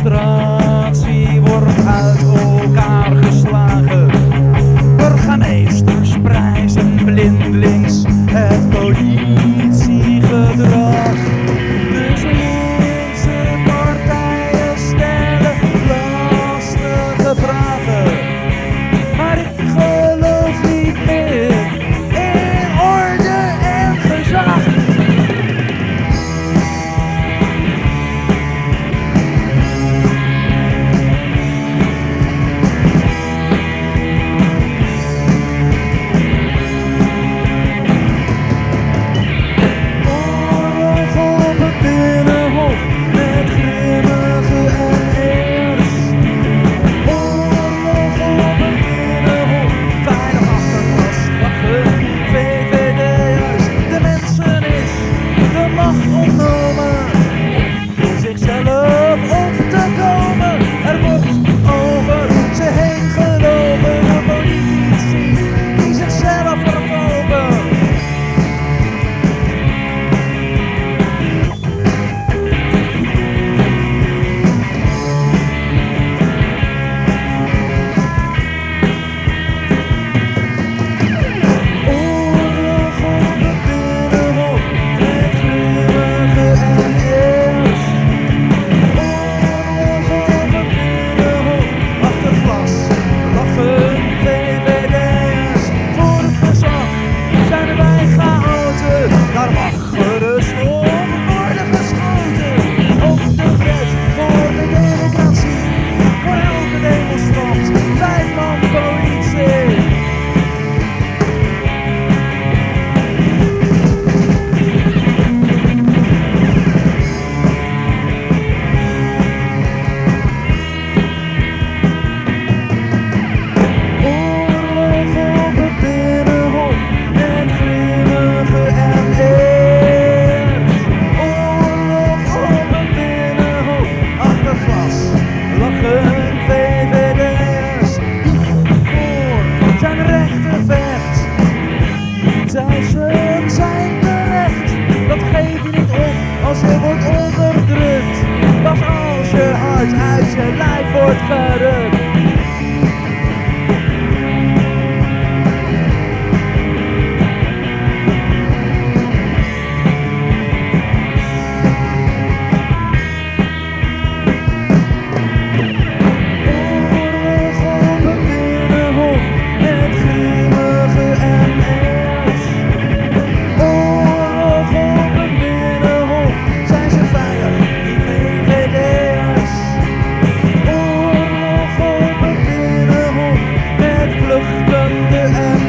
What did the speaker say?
demonstratie wordt uit elkaar geslagen. Burgemeesters prijzen blindelings het politiegedrag. Dus linkse partijen stellen lastige vragen. Maar ik geloof niet meer in orde en gezag. Duizend zijn terecht, dat geef je niet op als je wordt onderdrukt. Pas als je hart uit je lijf wordt gerukt. Vluchtende en